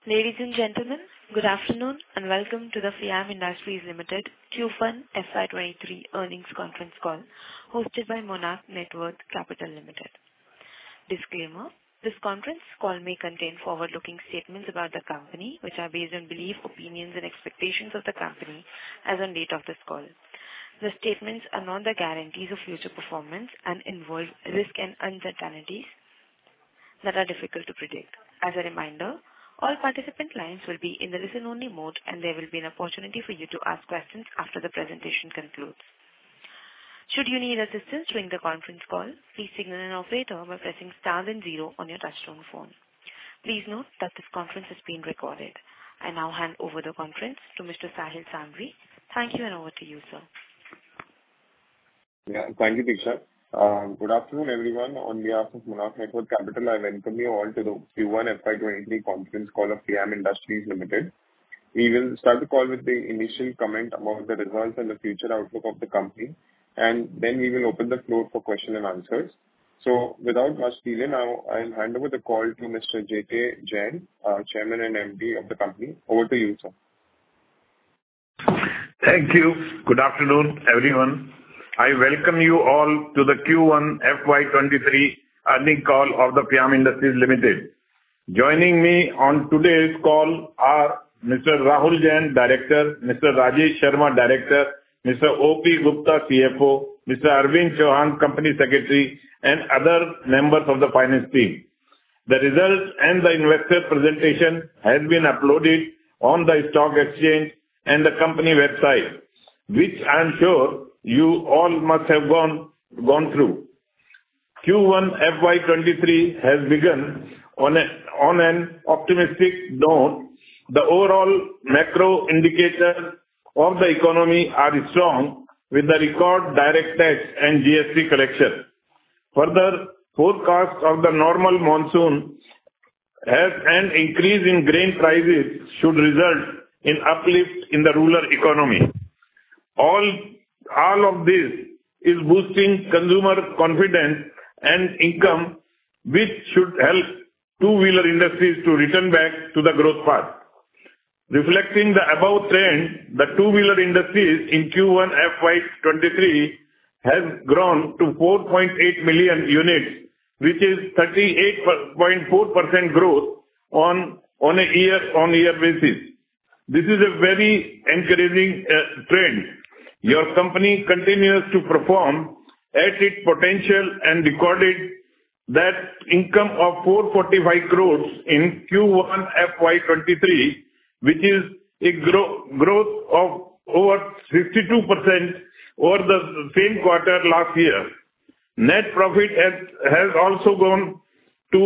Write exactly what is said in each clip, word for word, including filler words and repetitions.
Ladies and gentlemen, good afternoon and welcome to the FIAM Industries Limited Q one F Y twenty-three earnings conference call hosted by Monarch Networth Capital Limited. Disclaimer: this conference call may contain forward-looking statements about the company which are based on belief, opinions and expectations of the company as on date of this call. The statements are not the guarantees of future performance and involve risk and uncertainties that are difficult to predict. As a reminder, all participant lines will be in the listen-only mode and there will be an opportunity for you to ask questions after the presentation concludes. Should you need assistance during the conference call, please signal an operator by pressing star then zero on your touchtone phone. Please note that this conference is being recorded. I now hand over the conference to Mister Sahil Sanghvi. Thank you and over to you, sir. Yeah, thank you, Diksha. Uh, good afternoon, everyone. On behalf of Monarch Networth Capital, I welcome you all to the Q one F Y twenty-three conference call of FIAM Industries Limited. We will start the call with the initial comment about the results and the future outlook of the company, and then we will open the floor for question and answers. So, without much delay, now I'll hand over the call to Mister J K Jain, uh, Chairman and M D of the company. Over to you, sir. Thank you. Good afternoon, everyone. I welcome you all to the Q one F Y twenty-three earnings call of the FIAM Industries Limited. Joining me on today's call are Mister Rahul Jain, Director, Mister Rajesh Sharma, Director, Mister O P Gupta, C F O, Mister Arvind Chauhan, Company Secretary, and other members of the finance team. The results and the investor presentation has been uploaded on the stock exchange and the company website, which I am sure you all must have gone gone through. Q one F Y twenty-three has begun on a, on an optimistic note. The overall macro indicators of the economy are strong with the record direct tax and G S T collection. Further, forecast of the normal monsoon has an increase in grain prices should result in uplift in the rural economy. All All of this is boosting consumer confidence and income, which should help two-wheeler industries to return back to the growth path. Reflecting the above trend, the two-wheeler industries in Q one F Y twenty-three has grown to four point eight million units, which is thirty-eight point four percent growth on, on a year-on-year basis. This is a very encouraging uh, trend. Your company continues to perform at its potential and recorded that income of four hundred forty-five crores in Q one F Y twenty-three, which is a gro- growth of over sixty-two percent over the same quarter last year. Net profit has, has also gone to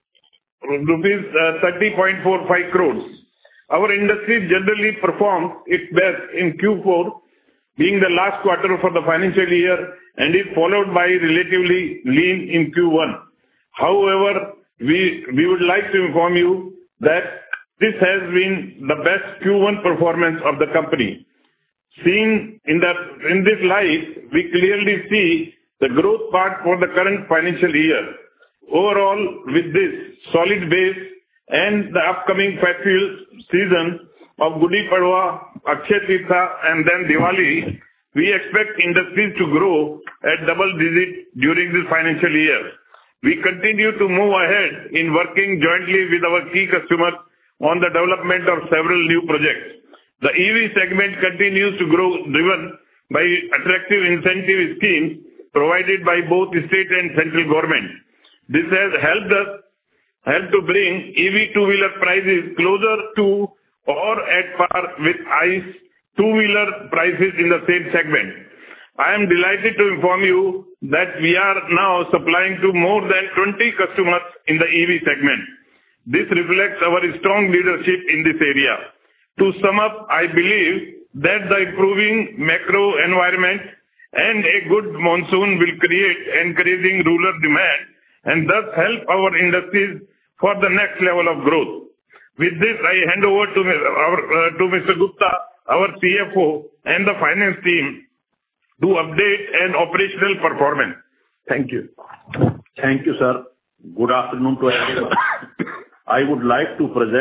rupees uh, thirty point four five crores. Our industry generally performs its best in Q four, being the last quarter for the financial year, and is followed by relatively lean in Q one. However, we we would like to inform you that this has been the best Q one performance of the company. Seen in that in this light, we clearly see the growth path for the current financial year. Overall, with this solid base and the upcoming festival season of Gudi Padwa, Akshaya Tirtha and then Diwali, we expect industries to grow at double digit during this financial year. We continue to move ahead in working jointly with our key customers on the development of several new projects. The E V segment continues to grow, driven by attractive incentive schemes provided by both state and central government. This has helped us helped to bring E V two-wheeler prices closer to or at par with ICE two-wheeler prices in the same segment. I am delighted to inform you that we are now supplying to more than twenty customers in the E V segment. This reflects our strong leadership in this area. To sum up, I believe that the improving macro environment and a good monsoon will create encouraging rural demand and thus help our industries for the next level of growth. With this, I hand over to, our, uh, to Mister Gupta, our C F O, and the finance team to update an operational performance. Thank you. Thank you, sir. Good afternoon to everyone. I would like to present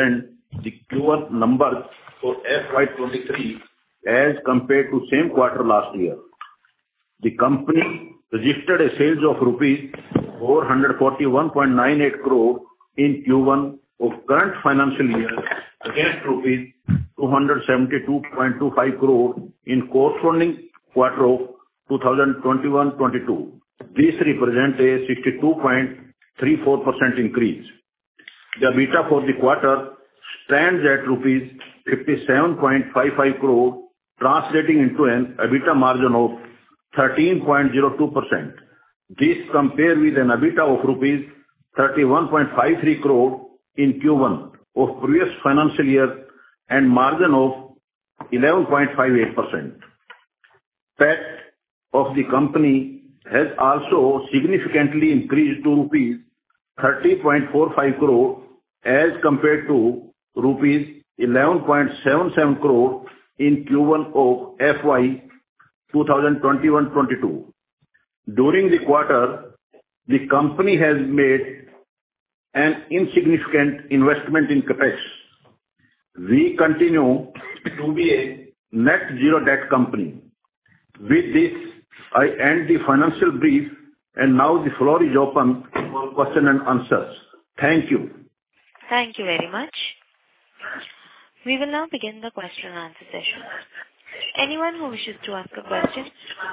the Q one numbers for F Y twenty-three as compared to same quarter last year. The company registered a sales of rupees four hundred forty-one point nine eight crore in Q one of current financial year against rupees two hundred seventy-two point two five crore in corresponding quarter of two thousand twenty-one twenty-two. This represents a sixty-two point three four percent increase. The EBITDA for the quarter stands at rupees fifty-seven point five five crore, translating into an EBITDA margin of thirteen point zero two percent. This compared with an EBITDA of rupees thirty-one point five three crore in Q one of previous financial year and margin of eleven point five eight percent. P A T of the company has also significantly increased to rupees thirty point four five crore as compared to rupees eleven point seven seven crore in Q one of F Y twenty twenty-one twenty-two. During the quarter, the company has made an insignificant investment in CapEx. We continue to be a net zero debt company. With this, I end the financial brief, and now the floor is open for question and answers. Thank you. Thank you very much. We will now begin the question and answer session. Anyone who wishes to ask a question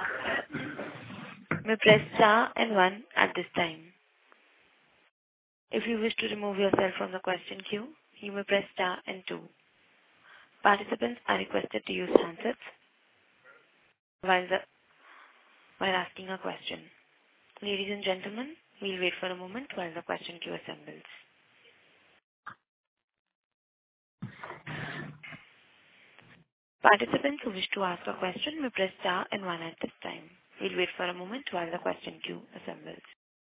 may press star and one at this time. If you wish to remove yourself from the question queue, you may press star and two. Participants are requested to use handsets while the while asking a question. Ladies and gentlemen, we'll wait for a moment while the question queue assembles. Participants who wish to ask a question may press star and one at this time. We'll wait for a moment while the question queue assembles.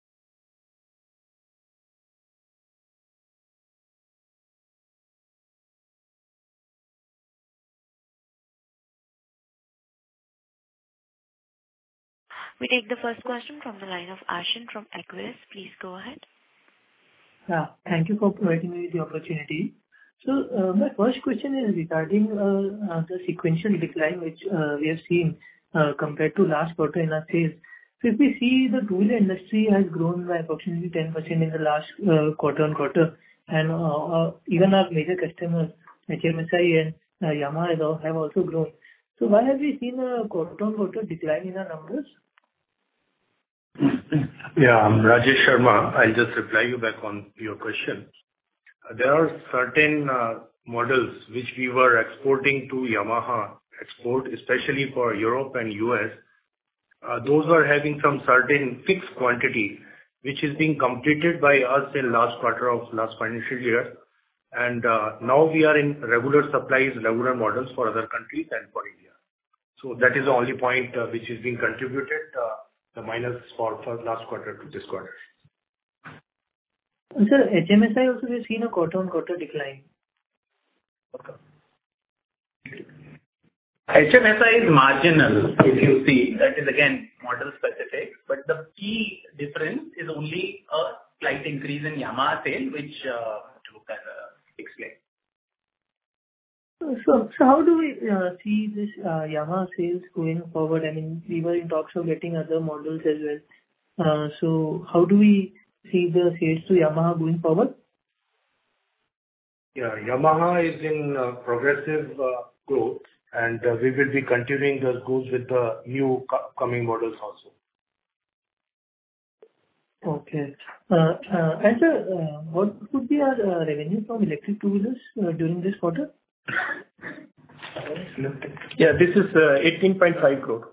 We take the first question from the line of Ashin from Equirus. Please go ahead. Yeah, thank you for providing me the opportunity. So, uh, my first question is regarding uh, uh, the sequential decline which uh, we have seen uh, compared to last quarter in our sales. So, if we see the two-wheeler industry has grown by approximately ten percent in the last uh, quarter on quarter, and uh, uh, even our major customers, H M S I and uh, Yamaha, have also grown. So, why have we seen a quarter on quarter decline in our numbers? Yeah, I'm Rajesh Sharma. I'll just reply you back on your question. There are certain uh, models which we were exporting to Yamaha export, especially for Europe and U S. Uh, those were having some certain fixed quantity, which is being completed by us in last quarter of last financial year. And uh, now we are in regular supplies, regular models for other countries and for India. So that is the only point uh, which is being contributed, uh, the minus for, for last quarter to this quarter. Sir, H M S I also has seen a quarter-on-quarter decline. H M S I is marginal, if you see. That is again model specific, but the key difference is only a slight increase in Yamaha sale, which uh, to uh, explain. So, so how do we uh, see this uh, Yamaha sales going forward? I mean, we were in talks of getting other models as well. Uh, so, how do we see the sales to Yamaha going forward? Yeah, Yamaha is in uh, progressive uh, growth, and uh, we will be continuing those growth with the new co- coming models also. Okay. Uh, uh, and sir, uh, what would be our uh, revenue from electric two-wheelers uh, during this quarter? Yeah, this is uh, eighteen point five crore.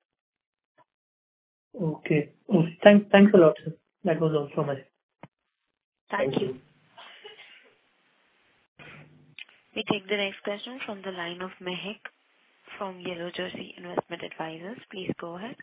Okay. Okay. Thanks, thanks a lot, sir. That was all from us. Thank, Thank you. you. We take the next question from the line of Mehak from Yellow Jersey Investment Advisors. Please go ahead.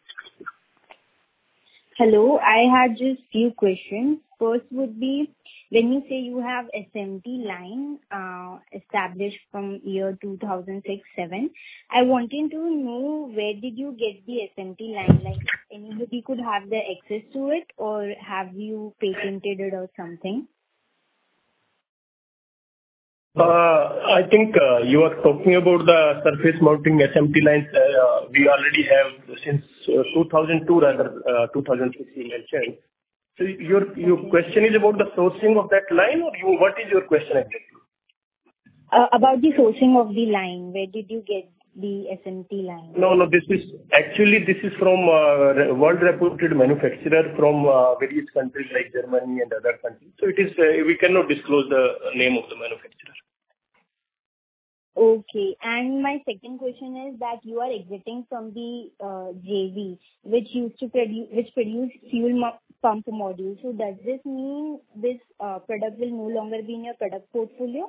Hello, I had just few questions. First would be, when you say you have S M T line uh, established from year two thousand six seven, I wanted to know where did you get the S M T line? Like anybody could have the access to it, or have you patented it or something? I think uh, you are talking about the surface mounting S M T lines. Uh, we already have since uh, two thousand two, rather uh, two thousand six you mentioned. So your your Okay. question is about the sourcing of that line, or you, what is your question exactly? Uh, About the sourcing of the line, where did you get the S M T line? No, no, this is actually this is from uh, re- world-reputed manufacturer from uh, various countries like Germany and other countries. So it is, uh, we cannot disclose the name of the manufacturer. Okay. And my second question is that you are exiting from the uh, J V, which used to produce, which produced fuel mo- pump modules. So does this mean this uh, product will no longer be in your product portfolio?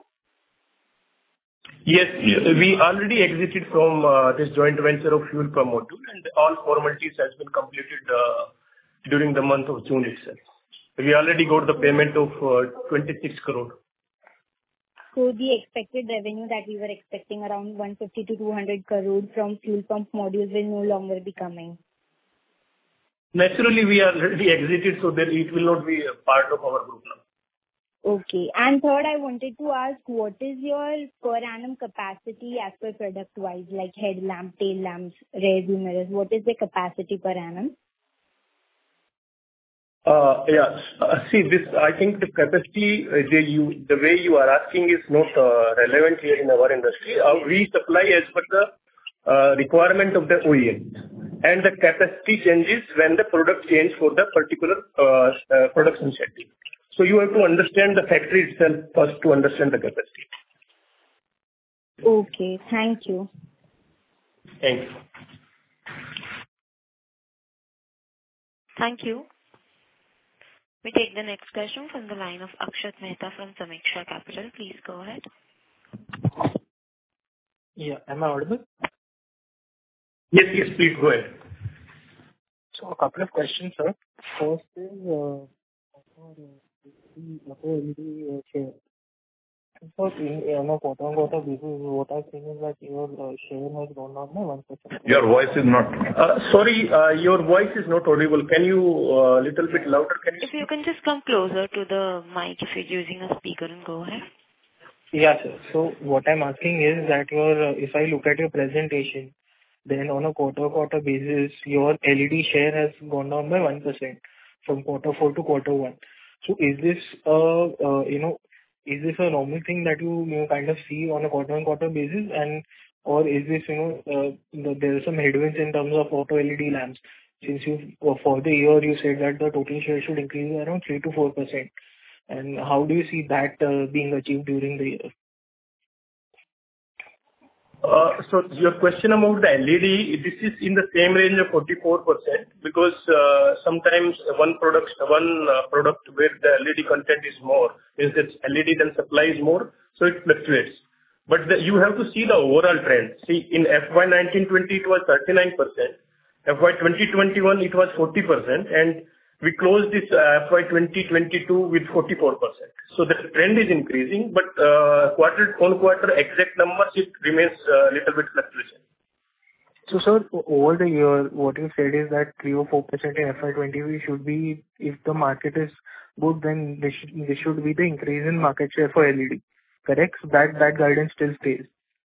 Yes, we already exited from uh, this joint venture of fuel pump module, and all formalities has been completed uh, during the month of June itself. We already got the payment of uh, twenty-six crore. So the expected revenue that we were expecting around one fifty to two hundred crore from fuel pump modules will no longer be coming. Naturally, we are already exited, so that it will not be a part of our group now. Okay. And third, I wanted to ask, what is your per annum capacity as per product-wise, like headlamp, tail lamps, rear view mirrors? What is the capacity per annum? Uh, Yeah. Uh, See, this, I think the capacity, uh, the you, the way you are asking is not uh, relevant here in our industry. Uh, We supply as per the uh, requirement of the O E M, and the capacity changes when the product change for the particular uh, uh, production setting. So you have to understand the factory itself first to understand the capacity. Okay, thank you. Thank you. Thank you. We take the next question from the line of Akshat Mehta from Sameeksha Capital. Please go ahead. Yeah. Am I audible? Yes, yes, please go ahead. So a couple of questions, sir. First is, uh, the share. So in on a quarter-on-quarter basis, what I've seen is that your uh, share has gone down by one percent. Your voice is not. Uh, Sorry, uh, your voice is not audible. Can you uh, little bit louder? Can you? If you can just come closer to the mic if you're using a speaker, and go ahead. Yeah, sir. So what I'm asking is that your, uh, if I look at your presentation, then on a quarter-quarter basis, your L E D share has gone down by one percent from quarter four to quarter one. So is this, uh, uh, you know, is this a normal thing that you, you know, kind of see on a quarter-on-quarter basis? And, or is this, you know, uh, the- there are some headwinds in terms of auto L E D lamps? Since you, uh, for the year, you said that the total share should increase around three to four percent. And how do you see that uh, being achieved during the year? Uh, So your question about the L E D, this is in the same range of forty-four percent because uh, sometimes one product one uh, product where the L E D content is more, means that L E D then supply is more, so it fluctuates. But the- you have to see the overall trend. See, in F Y nineteen twenty, it was thirty-nine percent, F Y twenty twenty-one, it was forty percent, and we closed this uh, F Y twenty twenty-two with forty-four percent. So the trend is increasing, but uh, quarter-on-quarter exact numbers, it remains a little bit fluctuation. So, sir, o- over the year, what you said is that three or four percent in F Y twenty should be, if the market is good, then this should this should be the increase in market share for L E D. Correct? So that that guidance still stays.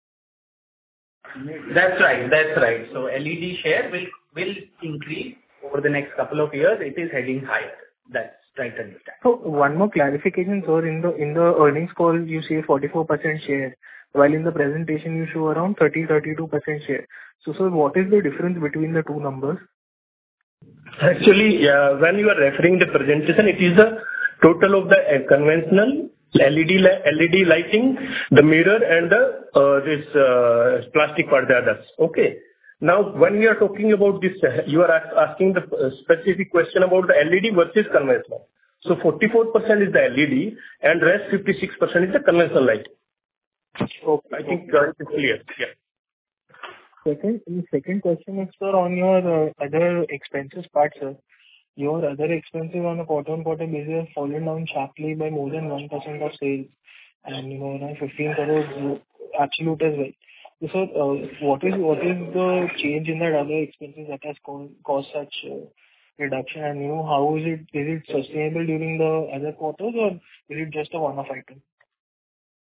That's right. That's right. So L E D share will will increase over the next couple of years. It is heading higher. That's right to understand. So one more clarification, sir. In the in the earnings call, you say forty-four percent share, while in the presentation you show around thirty to thirty-two percent share. So, sir, what is the difference between the two numbers? Actually, yeah, when you are referring the presentation, it is the total of the uh, conventional L E D li- L E D lighting, the mirror and the uh, this uh, plastic part, the others. Okay. Now, when we are talking about this, uh, you are ask- asking the uh, specific question about the L E D versus conventional. So forty-four percent is the L E D and rest fifty-six percent is the conventional light. Okay. I think uh, it's clear. Yeah. Second, the second question is, sir, on your uh, other expenses part, sir. Your other expenses on a quarter-on-quarter basis have fallen down sharply by more than one percent of sales, and, you know, around fifteen crores absolute as well. So, sir, uh, what is what is the change in that other expenses that has caused caused such uh, reduction? And, you know, how is it is it sustainable during the other quarters, or is it just a one-off item?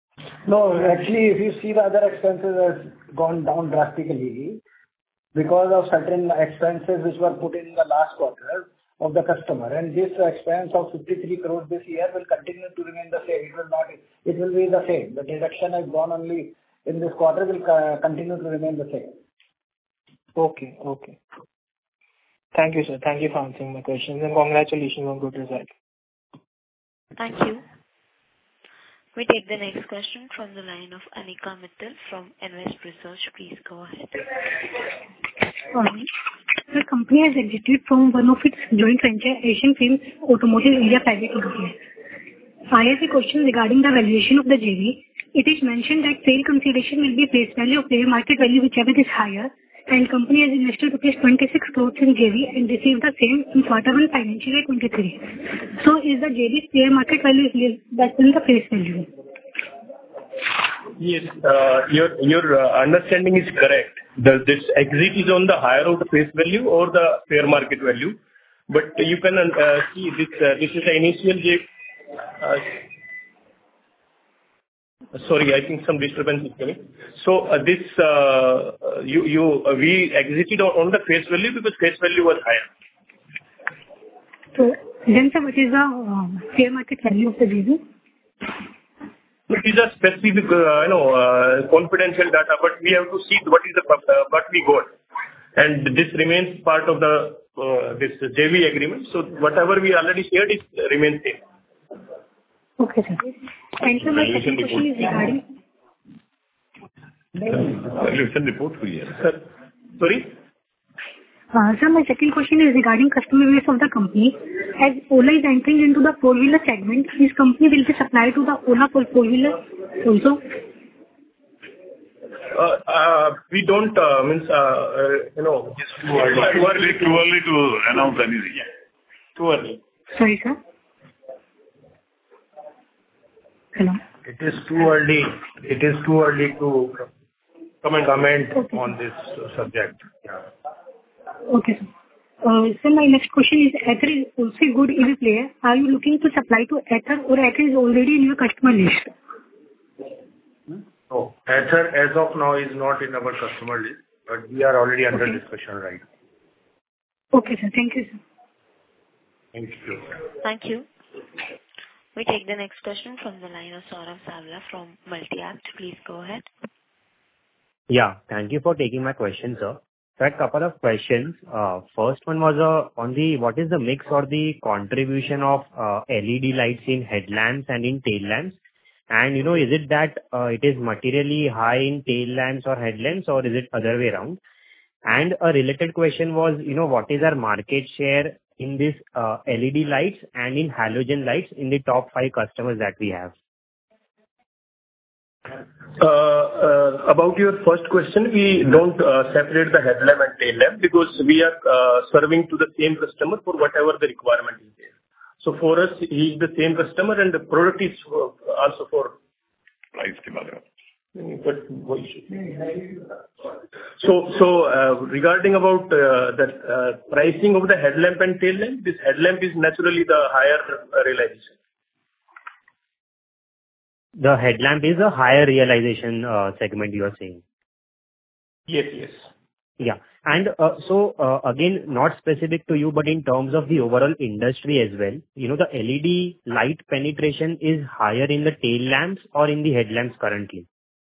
No, actually, if you see the other expenses has gone down drastically because of certain expenses which were put in the last quarter of the customer. And this expense of fifty-three crores this year will continue to remain the same. It will not, it will be the same. The deduction has gone only in this quarter, will uh, continue to remain the same. Okay, okay. Thank you, sir. Thank you for answering my questions, and congratulations on good result. Thank you. We take the next question from the line of Anika Mittal from Invest Research. Please go ahead. Um, the company has exited from one of its joint venture, Asian Films Automotive India Private Limited. I have a question regarding the valuation of the J V. It is mentioned that sale consideration will be face value of fair market value, whichever is higher, and company has invested rupees twenty-six crores in J V and received the same in quarter one financial year twenty-three. So is the J V fair market value is less than the face value? Yes, uh, your your uh, understanding is correct. The, this exit is on the higher of the face value or the fair market value, but you can uh, see this. Uh, this is the initial J V. Uh, Sorry, I think some disturbance is coming. So, uh, this, uh, you, you, uh, we exited on, on the face value because face value was higher. So, then sir, what is the uh, fair market value of the J V? It is a specific, uh, you know, uh, confidential data, but we have to see what is the, uh, what we got. And this remains part of the, uh, this J V agreement. So, whatever we already shared, it remains same. Okay, sir. And so my second question is regarding... Valuation report for year. Sir, sorry? Uh, sir, my second question is regarding customer base of the company. As Ola is entering into the four-wheeler segment, this company will be supplied to the Ola for four-wheeler also? Uh, uh, we don't, uh, means, uh, uh, you know, it's too early. Too early, too early to announce anything. Yeah. Too early. Sorry, sir. Hello. It is too early. It is too early to comment comment okay. on this subject. Yeah. Okay, sir. Uh, so my next question is, Ather is also a good E V player. Are you looking to supply to Ather, or Ather is already in your customer list? No, Ather as of now is not in our customer list, but we are already under okay. discussion right. Okay, sir. Thank you, sir. Thank you. Thank you. We take the next question from the line of Saurabh Savla from Multi-Act. Please go ahead. Yeah, thank you for taking my question, sir. So I had a couple of questions. Uh, first one was uh, on the what is the mix or the contribution of uh, L E D lights in headlamps and in tail lamps? And, you know, is it that uh, it is materially high in tail lamps or headlamps, or is it other way around? And a related question was, you know, what is our market share in this uh, L E D lights and in halogen lights in the top five customers that we have? Uh, uh, about your first question, we don't uh, separate the headlamp and tail lamp because we are uh, serving to the same customer for whatever the requirement is there. So for us, he is the same customer and the product is uh, also for price. But so so uh, regarding about uh, the uh, pricing of the headlamp and tail lamp, this headlamp is naturally the higher uh, realization. The headlamp is a higher realization uh, segment you are saying. Yes, yes. Yeah. And uh, so uh, again, not specific to you, but in terms of the overall industry as well, you know, the L E D light penetration is higher in the tail lamps or in the headlamps currently?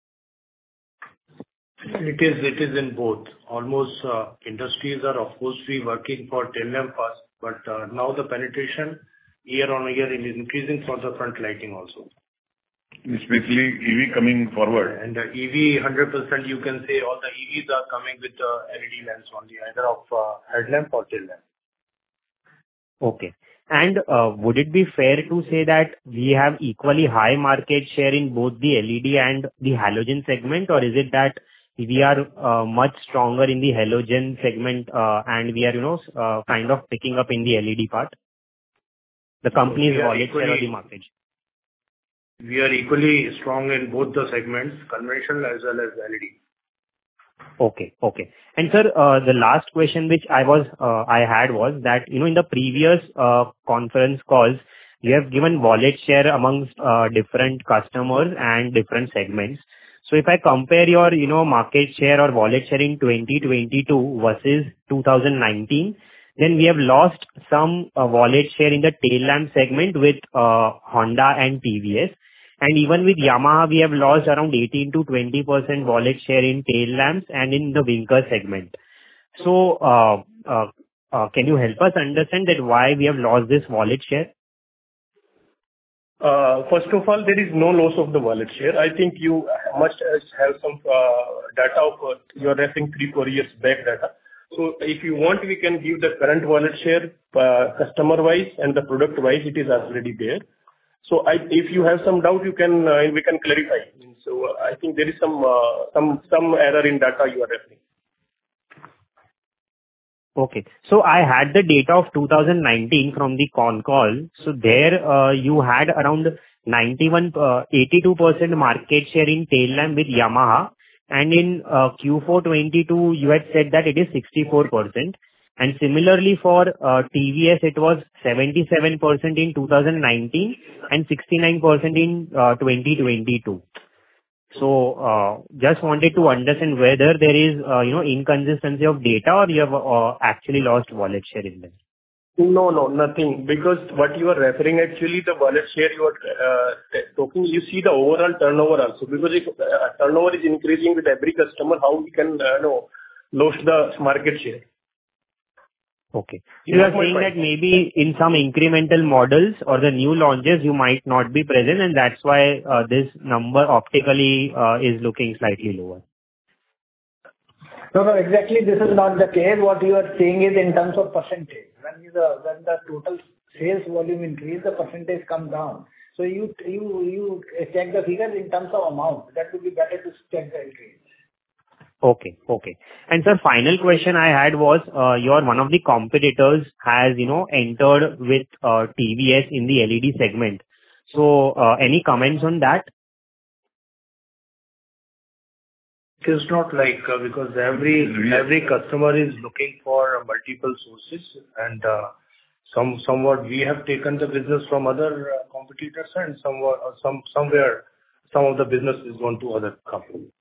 It is, it is in both. Almost uh, industries are of course we working for tail lamp first, but uh, now the penetration year on year is increasing for the front lighting also. Especially E V coming forward. And the E V one hundred percent you can say all the E Vs are coming with the L E D lamps only, either of uh, headlamp or tail lamp. Okay. And uh, would it be fair to say that we have equally high market share in both the L E D and the halogen segment, or is it that we are uh, much stronger in the halogen segment uh, and we are, you know, uh, kind of picking up in the L E D part? The company's so wallet share of the market. We are equally strong in both the segments, conventional as well as L E D. Okay, okay. And sir, uh, the last question which I was uh, I had was that, you know, in the previous uh, conference calls, you have given wallet share amongst uh, different customers and different segments. So if I compare your, you know, market share or wallet share in twenty twenty-two versus two thousand nineteen, then we have lost some uh, wallet share in the tail lamp segment with uh, Honda and T V S. And even with Yamaha, we have lost around eighteen to twenty percent wallet share in tail lamps and in the Vinker segment. So, uh, uh, uh, can you help us understand that why we have lost this wallet share? Uh, First of all, there is no loss of the wallet share. I think you must have some uh, data of uh, you are referring three, four years back data. So if you want, we can give the current wallet share uh, customer-wise and the product-wise, it is already there. So I, if you have some doubt, you can, uh, we can clarify. So uh, I think there is some uh, some some error in data you are referring. Okay. So I had the data of two thousand nineteen from the con call. So there, uh, you had around ninety-one, uh, eighty-two percent market share in tail lamp with Yamaha, and in uh, Q four twenty-two, you had said that it is sixty-four percent. And similarly for uh, T V S, it was seventy-seven percent in two thousand nineteen and sixty-nine percent in uh, twenty twenty-two. So, uh, just wanted to understand whether there is, uh, you know, inconsistency of data or you have uh, actually lost wallet share in them. No, no, nothing. Because what you are referring, actually, the wallet share you are uh, talking, you see the overall turnover also. Because if uh, turnover is increasing with every customer, how we can, uh, know, lose the market share? Okay. So you are saying that maybe in some incremental models or the new launches, you might not be present, and that's why uh, this number optically uh, is looking slightly lower. No, no, exactly. This is not the case. What you are saying is in terms of percentage. When the when the total sales volume increase, the percentage comes down. So you you you check the figures in terms of amount. That would be better to check the increase. Okay. Okay. And sir, final question I had was, uh, your one of the competitors has, you know, entered with uh, T V S in the L E D segment. So, uh, any comments on that? It is not like, uh, because every every customer is looking for multiple sources, and uh, some somewhat we have taken the business from other uh, competitors, and somewhat uh, some somewhere some of the business is gone to other companies.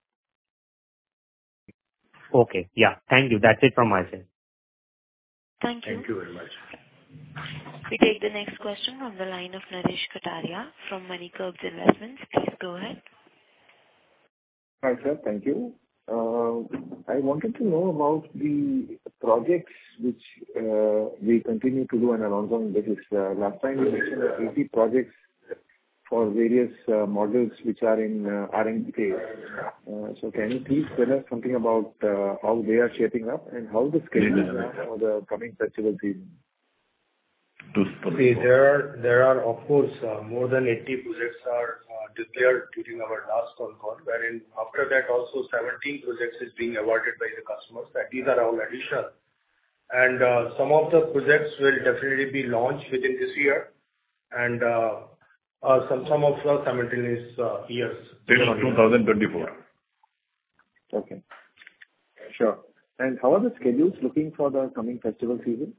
Okay. Yeah. Thank you. That's it from my side. Thank you. Thank you very much. We take the next question from the line of Naresh Kataria from Moneycurves Investments. Please go ahead. Hi, sir. Thank you. Uh, I wanted to know about the projects which uh, we continue to do an ongoing basis. Uh, Last time you mentioned that eighty projects for various uh, models which are in uh, R and D phase. Uh, So can you please tell us something about uh, how they are shaping up and how the schedule is for the coming festival season? See, there are, there are of course, uh, more than eighty projects are uh, declared during our last phone call, wherein after that also seventeen projects is being awarded by the customers, and these are all additional. And uh, some of the projects will definitely be launched within this year, and uh, uh, some some of the simultaneous uh, years. Till twenty twenty-four. Okay. Sure. And how are the schedules looking for the coming festival season?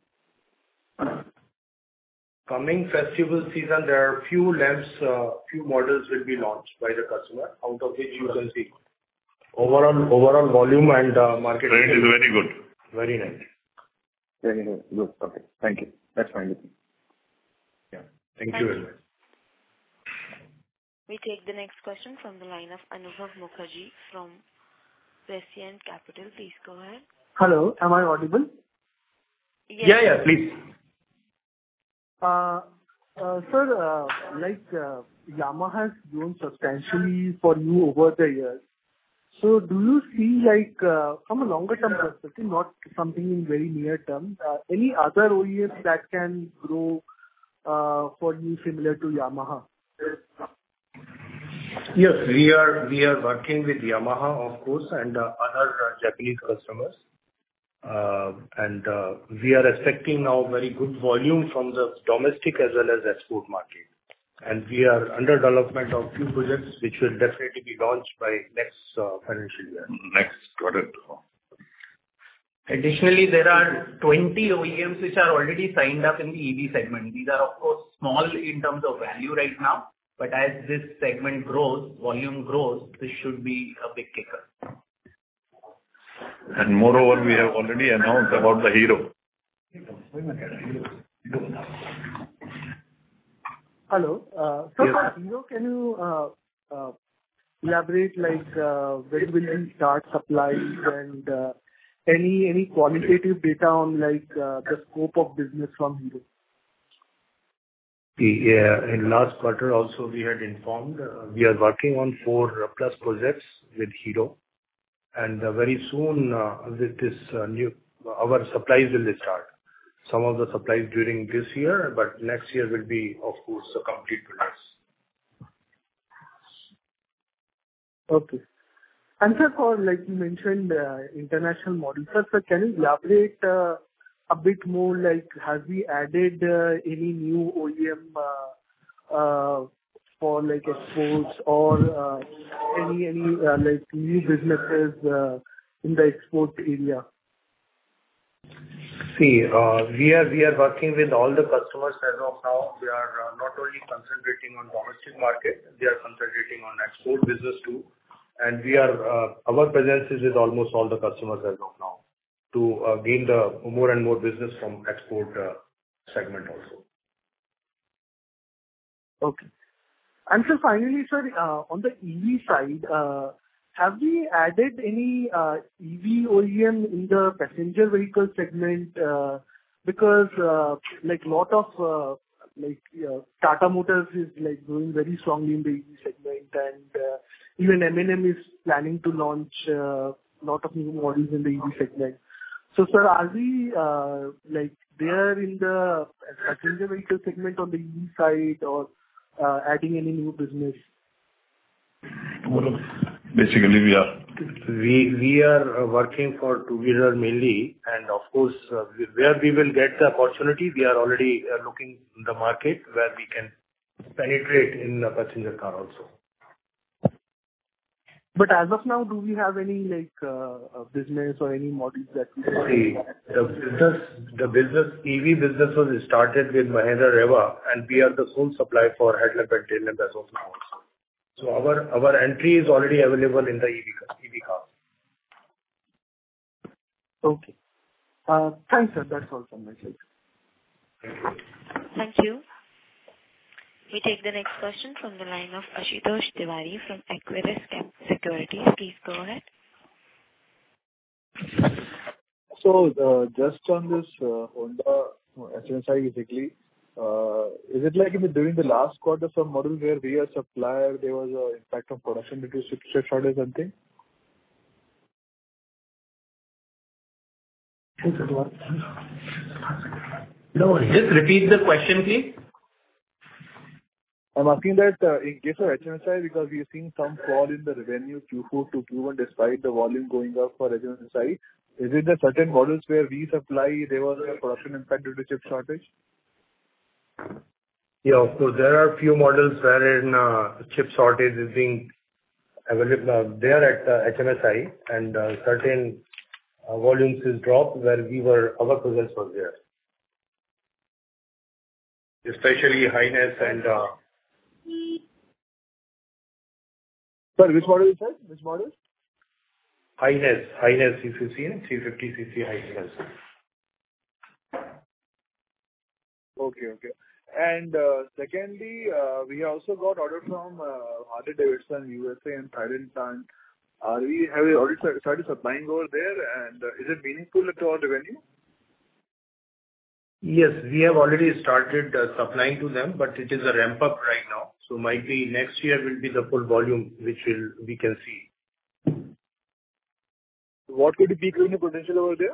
Coming festival season, there are few lamps, uh, few models will be launched by the customer, out of which you can see overall overall volume and uh, market. Trend is very good. Very nice. Very good. Good. Okay. Thank you. That's fine with me. Yeah. Thank, Thank you very you. much. We take the next question from the line of Anubhav Mukherjee from Prescient Capital. Please go ahead. Hello, am I audible? Yes. Yeah, yeah, please. Uh, uh, Sir, uh, like, uh, Yamaha has grown substantially for you over the years. So do you see, like, uh, from a longer term perspective, not something in very near term, uh, any other O E Ms that can grow uh, for you similar to Yamaha? Yes, we are we are working with Yamaha, of course, and uh, other uh, Japanese customers. Uh, and uh, we are expecting now very good volume from the domestic as well as export market. And we are under development of few projects which will definitely be launched by next uh, financial year. Next quarter. Additionally, there are twenty O E Ms which are already signed up in the E V segment. These are, of course, small in terms of value right now, but as this segment grows, volume grows, this should be a big kicker. And moreover, we have already announced about the Hero. Hello. Uh, So Yes. for Hero, can you uh, uh, elaborate, like, uh, when will we start supplies and uh, any any qualitative data on, like, uh, the scope of business from Hero? Yeah, in last quarter also we had informed, uh, we are working on four plus projects with Hero, and uh, very soon, uh, with this uh, new, our supplies will start. Some of the supplies during this year, but next year will be, of course, a complete products. Okay. And sir, for, like you mentioned, uh, international models, sir, sir, can you elaborate uh, a bit more, like, have we added uh, any new O E M uh, uh, for, like, exports or uh, any, any uh, like, new businesses uh, in the export area? See, uh, we are we are working with all the customers as of now. We are uh, not only concentrating on domestic market, we are concentrating on export business too. And we are, uh, our presence is with almost all the customers as of now to uh, gain the more and more business from export uh, segment also. Okay. And so finally, sir, uh, on the E V side, uh, have we added any uh, E V O E M in the passenger vehicle segment? Uh, Because, uh, like, lot of, uh, like, uh, Tata Motors is, like, growing very strongly in the E V segment, and uh, even M and M is planning to launch a lot of new models in the E V segment. So, sir, are we, uh, like, there in the passenger vehicle segment on the E V side, or uh, adding any new business? Basically, we are. We we are uh, working for two-wheeler mainly, and of course, uh, we- where we will get the opportunity, we are already uh, looking in the market where we can penetrate in the passenger car also. But as of now, do we have any, like, uh, uh, business or any models that we See, the business, the business, E V business was started with Mahindra Reva, and we are the sole supplier for headlamp and tail lamp as of now also. So our our entry is already available in the E V car- E V cars. Okay. Uh, Thanks, sir. That's all from my side. Thank you. We take the next question from the line of Ashutosh Tiwari from Equirus Cap Securities. Please go ahead. So, uh, just on this uh, Honda H M S I basically, uh, is it like in the, during the last quarter, some model where we are supplier, there was an impact on production due to chip chip shortage or something? No, just repeat the question, please. I'm asking that uh, in case of H M S I, because we are seeing some fall in the revenue Q four to Q one despite the volume going up for H M S I. Is it the certain models where we supply, there was a production impact due to chip shortage? Yeah, of course, there are few models wherein uh, chip shortage is being available uh, there at uh, H M S I, and uh, certain uh, volumes is dropped where we were, our presence was there. Especially Highness and uh, Sir, which model is that? Which model? Highness, Highness, if you see, three fifty c c Highness. Okay, okay. And uh, secondly, uh, we also got order from uh, Harley-Davidson, U S A and Thailand plant. Are we, have we already start- started supplying over there, and uh, is it meaningful to our revenue? Yes, we have already started uh, supplying to them, but it is a ramp up right now. So might be next year will be the full volume which will we can see. What could be peak revenue potential over there?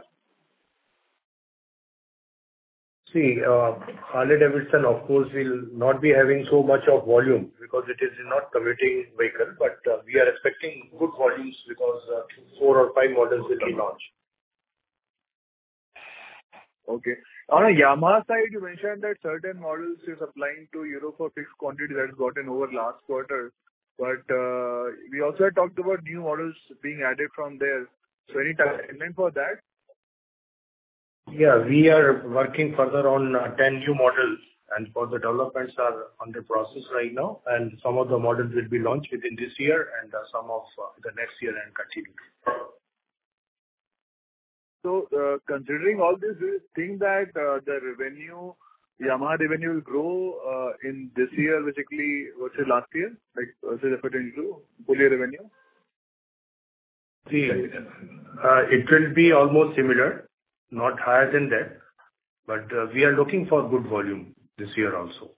See, uh, Harley-Davidson, of course, will not be having so much of volume because it is not commuting vehicle, but uh, we are expecting good volumes because uh, four or five models will be launched. Okay. On a Yamaha side, you mentioned that certain models you're supplying to Europe for fixed quantity that's gotten over last quarter. But uh, we also had talked about new models being added from there. So any timeline for that? Yeah, we are working further on uh, ten new models, and for the developments are under process right now, and some of the models will be launched within this year and uh, some of uh, the next year and continue. So, uh, considering all this, do you think that uh, the revenue, Yamaha revenue will grow uh, in this year, basically, versus last year, like versus F Y twenty-two, full year revenue? See, uh, it will be almost similar, not higher than that, but uh, we are looking for good volume this year also.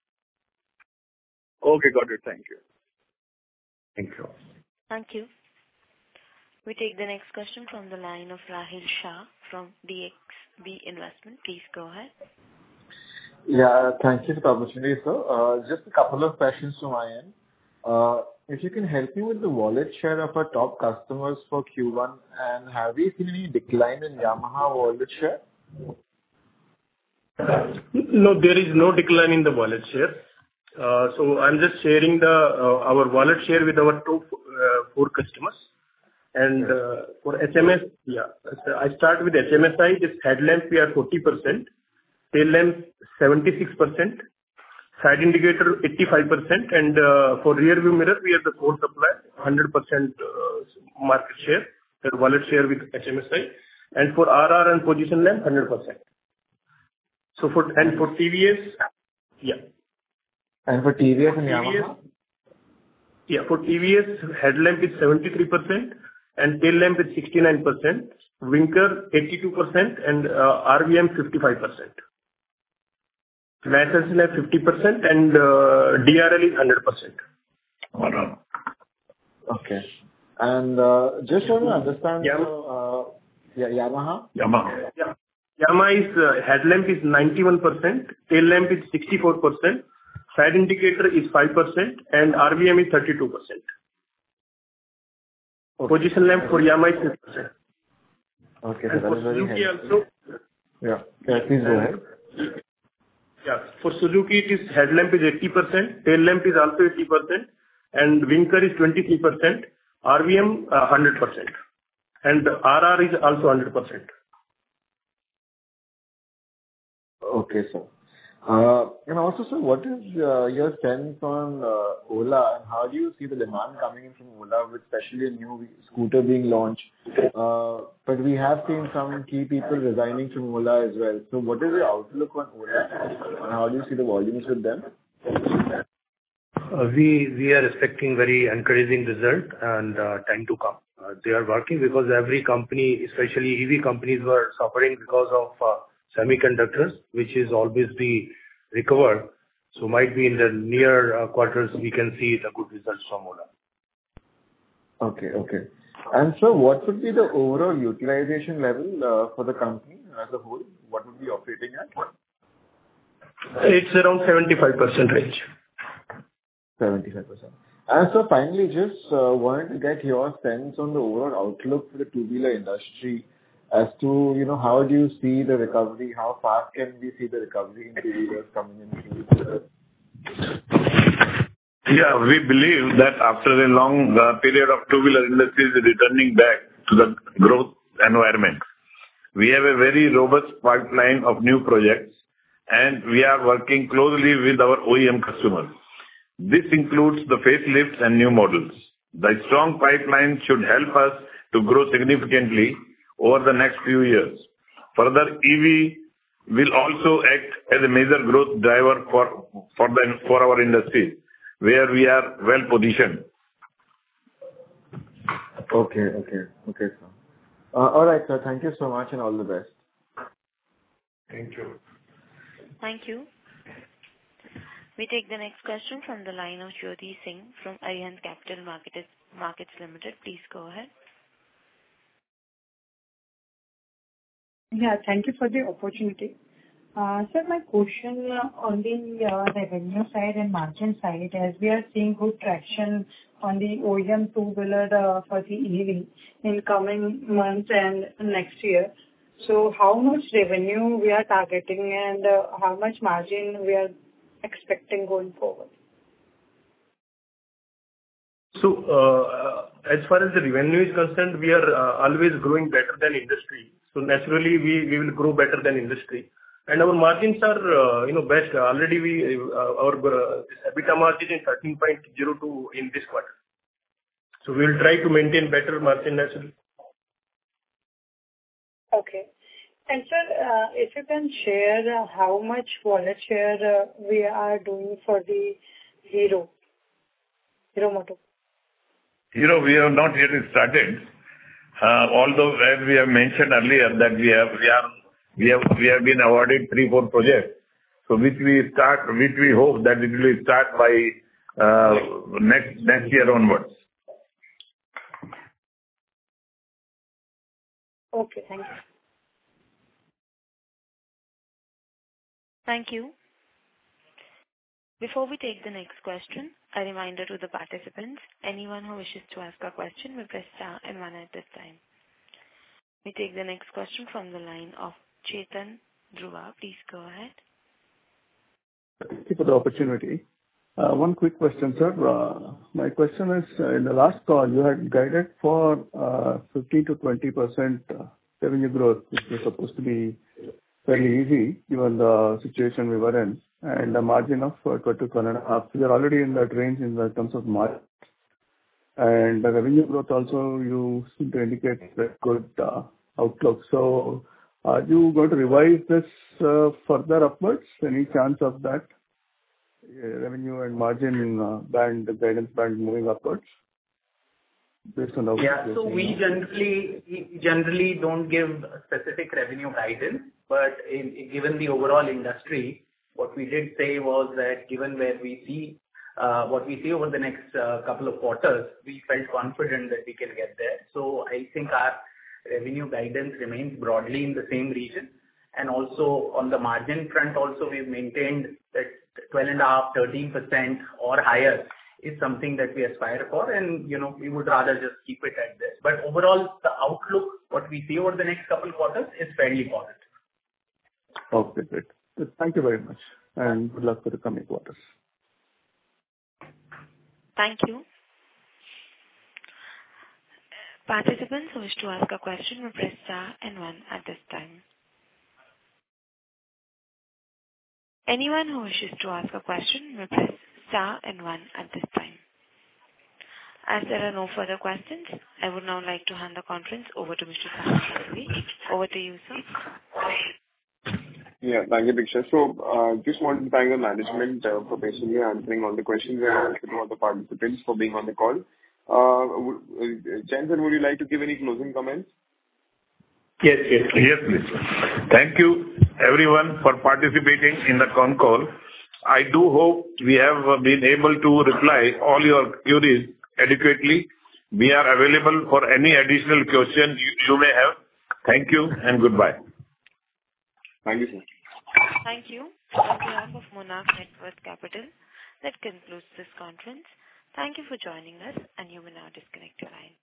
Okay, got it. Thank you. Thank you. Thank you. We take the next question from the line of Rahil Shah from D X B Investment. Please go ahead. Yeah, thank you for the opportunity, sir. Uh, Just a couple of questions from my end. Uh, If you can help me with the wallet share of our top customers for Q one, and have we seen any decline in Yamaha wallet share? No, there is no decline in the wallet share. Uh, So I'm just sharing the uh, our wallet share with our top uh, four customers. And uh, for H M S, yeah, so I start with H M S I. This headlamp, we are forty percent, tail lamp seventy-six percent, side indicator eighty-five percent, and uh, for rear view mirror, we are the sole supplier, one hundred percent uh, market share, the wallet share with H M S I. And for R R and position lamp, one hundred percent. So for, and for T V S, yeah. And for T V S and T V S, Yamaha? yeah, for T V S, headlamp is seventy-three percent and tail lamp is sixty-nine percent, Winker eighty-two percent, and uh, R V M fifty-five percent. License lamp fifty percent and uh, D R L is one hundred percent. Okay. And uh, just want to understand, Yam- uh, yeah, Yamaha? Yamaha. Yeah. Yamaha is uh, headlamp is ninety-one percent, tail lamp is sixty-four percent, side indicator is five percent, and R V M is thirty-two percent. Okay. Position lamp for Yamaha is fifty percent. Okay, And so that for is very Suzuki helpful. also, Yeah. Yeah, please go ahead. yeah, for Suzuki it is headlamp is eighty percent, tail lamp is also eighty percent, and Winker is twenty-three percent, R V M uh, one hundred percent, and R R is also one hundred percent. Okay, sir. Uh, And also, sir, what is uh, your sense on uh, Ola, and how do you see the demand coming in from Ola, with especially a new scooter being launched? Uh, But we have seen some key people resigning from Ola as well. So what is your outlook on Ola, and how do you see the volumes with them? Uh, We we are expecting very encouraging result and uh, time to come. Uh, They are working because every company, especially E V companies, were suffering because of uh, semiconductors, which is always be recovered. So might be in the near uh, quarters, we can see the good results from Ola. Okay, okay. And so what would be the overall utilization level uh, for the company as a whole? What would be operating at? It's around seventy-five percent range. seventy-five percent. And so finally, just uh, wanted to get your sense on the overall outlook for the two-wheeler industry as to, you know, how do you see the recovery? How fast can we see the recovery in two-wheelers coming in? Yeah, we believe that after a long uh, period of two-wheeler industry is returning back to the growth environment. We have a very robust pipeline of new projects, and we are working closely with our O E M customers. This includes the facelifts and new models. The strong pipeline should help us to grow significantly over the next few years. Further, E V will also act as a major growth driver for for the for our industry, where we are well positioned. Okay, okay, okay, sir. Uh, all right, sir. Thank you so much, and all the best. Thank you. Thank you. We take the next question from the line of Jyoti Singh from Arihant Capital Markets, Markets Limited. Please go ahead. Yeah, thank you for the opportunity. Uh, Sir, my question uh, on the uh, revenue side and margin side, as we are seeing good traction on the O E M two-wheeler uh, for the E V in coming months and next year. So how much revenue we are targeting and uh, how much margin we are expecting going forward? So, uh, as far as the revenue is concerned, we are uh, always growing better than industry. So naturally, we we will grow better than industry. And our margins are, uh, you know, best. Already we, uh, our uh, EBITDA margin is thirteen point zero two in this quarter. So we will try to maintain better margin naturally. Okay. And sir, uh, if you can share uh, how much wallet share uh, we are doing for the Hero, Hero Moto. Hero, we have not yet started. Uh, although as we have mentioned earlier that we have we are we have we have been awarded three four projects, so which we start which we hope that it will start by uh, next next year onwards. Okay, thank you. Thank you. Before we take the next question, a reminder to the participants, anyone who wishes to ask a question will press star and one at this time. We take the next question from the line of Chetan Dhruva. Please go ahead. Thank you for the opportunity. Uh, One quick question, sir. Uh, My question is, uh, in the last call, you had guided for uh, fifteen to twenty percent uh, revenue growth, which was supposed to be fairly easy given the situation we were in, and a margin of uh, twelve to twelve and a half. We are already in that range in the terms of margin. And the revenue growth also, you seem to indicate very good uh, outlook. So are you going to revise this uh, further upwards? Any chance of that uh, revenue and margin uh, band, the guidance band moving upwards based on the outlook? Yeah. So we generally we generally don't give specific revenue guidance, but in, given the overall industry, what we did say was that given where we see Uh, what we see over the next uh, couple of quarters, we felt confident that we can get there. So I think our revenue guidance remains broadly in the same region. And also on the margin front also, we've maintained that twelve point five, thirteen percent or higher is something that we aspire for. And, you know, we would rather just keep it at this. But overall, the outlook, what we see over the next couple of quarters is fairly positive. Okay, great. Thank you very much. And good luck for the coming quarters. Thank you. Participants who wish to ask a question will press star and one at this time. Anyone who wishes to ask a question will press star and one at this time. As there are no further questions, I would now like to hand the conference over to Mister Sahil. Over to you, sir. Yeah, thank you, Diksha. So, uh, just wanted to thank the management uh, for patiently answering all the questions and also to all the participants for being on the call. Uh, Jensen, would you like to give any closing comments? Yes, yes, yes, please. Thank you, everyone, for participating in the con call. I do hope we have been able to reply all your queries adequately. We are available for any additional questions you, you may have. Thank you and goodbye. Thank you, sir. Thank you. On behalf of Monarch Networth Capital, that concludes this conference. Thank you for joining us, and you may now disconnect your line.